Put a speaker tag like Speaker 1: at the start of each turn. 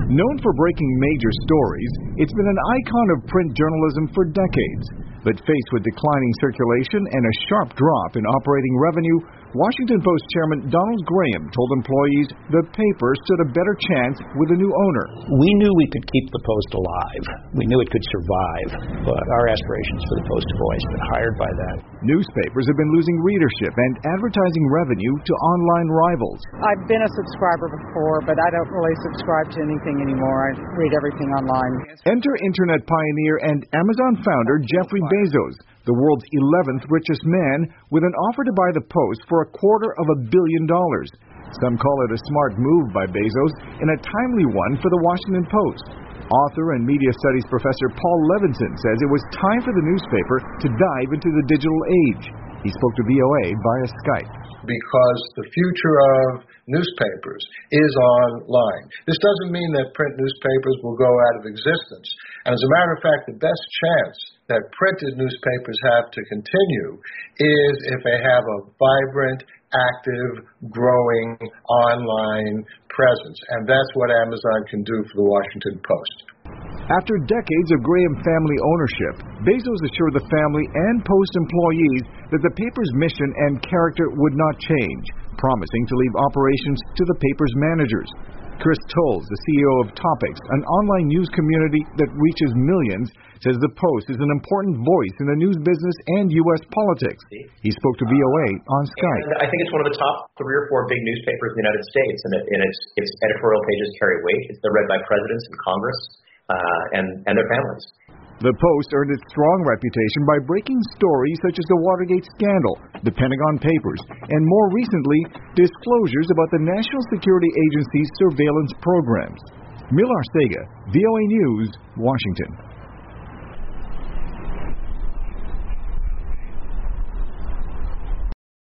Speaker 1: Known for breaking major stories, it's been an icon of print journalism for decades. But faced with declining circulation and a sharp drop in operating revenue, Washington Post Chairman Donald Graham told employees the paper stood a better chance with a new owner.
Speaker 2: We knew we could keep the Post alive. We knew it could survive, but our aspirations for the Post have always been higher by that.
Speaker 1: Newspapers have been losing readership and advertising revenue to online rivals.
Speaker 3: I've been a subscriber before, but I don't really subscribe to anything anymore. I read everything online.
Speaker 1: Enter internet pioneer and Amazon founder Jeffrey Bezos, the world's 11th richest man, with an offer to buy the Post for $250 million. Some call it a smart move by Bezos and a timely one for the Washington Post. Author and media studies professor Paul Levinson says it was time for the newspaper to dive into the digital age. He spoke to VOA via Skype.
Speaker 4: Because the future of newspapers is online. This doesn't mean that print newspapers will go out of existence. And as a matter of fact, the best chance that printed newspapers have to continue is if they have a vibrant, active, growing online presence. And that's what Amazon can do for the Washington Post.
Speaker 1: After decades of Graham family ownership, Bezos assured the family and Post employees that the paper's mission and character would not change, promising to leave operations to the paper's managers. Chris Tolles, the CEO of Topics, an online news community that reaches millions, says the Post is an important voice in the news business and U.S. politics. He spoke to VOA on Skype.
Speaker 5: And I think it's one of the top 3 or 4 big newspapers in the United States, and its editorial pages carry weight. They're read by presidents and Congress and their families.
Speaker 1: The Post earned its strong reputation by breaking stories such as the Watergate scandal, the Pentagon Papers, and more recently, disclosures about the National Security Agency's surveillance programs. Millar Sega, VOA News, Washington.